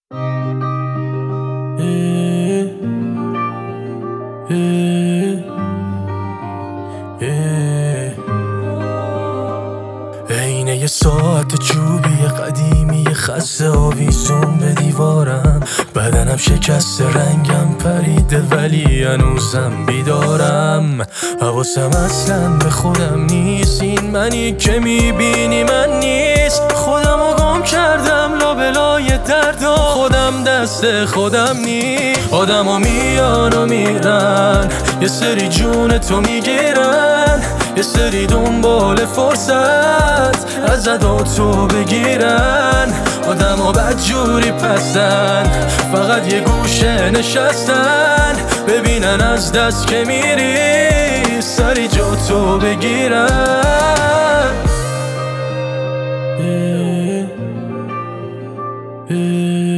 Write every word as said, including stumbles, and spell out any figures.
اه اه اه عینه یه ساعت چوبی قدیمی خسته آویزون به دیوارم، بدنم شکست رنگم پریده ولی هنوزم بیدارم. حواسم اصلا به خودم نیست، این منی که میبینی من نیست. خودمو گم کردم لابلای دردا، خودم دست خودم نیست. آدمو میان و میرن، یه سری جون تو میگیرن، یه سری دنبال فرصت از تو بگیرن. آدم ها بدجوری پستن، فقط یه گوشه نشستن، ببینن از دست که میری سری جا تو بگیرن.